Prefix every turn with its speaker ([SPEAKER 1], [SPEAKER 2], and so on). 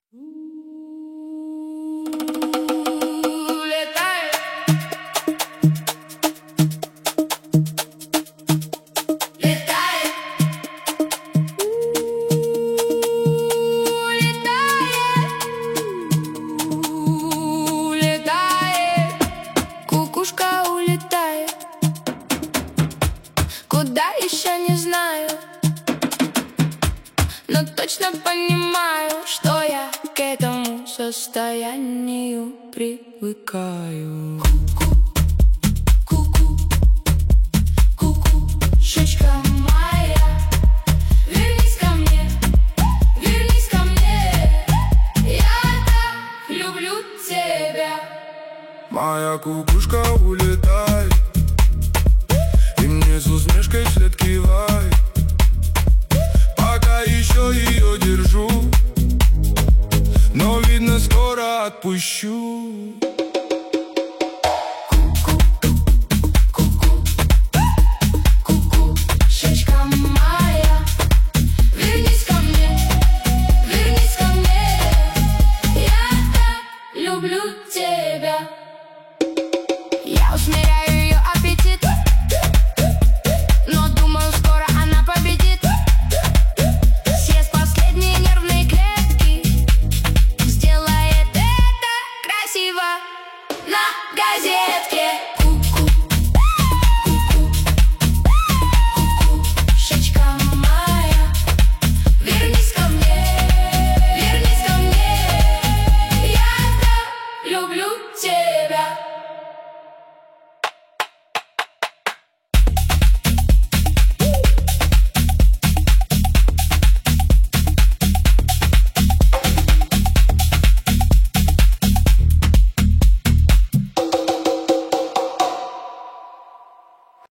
[SPEAKER 1] Кукушка улетает, куда еще не знаю, но точно понимаю, что я к этому состоянию привыкаю. Кукушечка моя, вернись ко мне, вернись ко мне, я так люблю тебя.
[SPEAKER 2] Моя кукушка улетает, и мне с усмешкой вслед кивает. Пока еще ее держу, но видно скоро отпущу.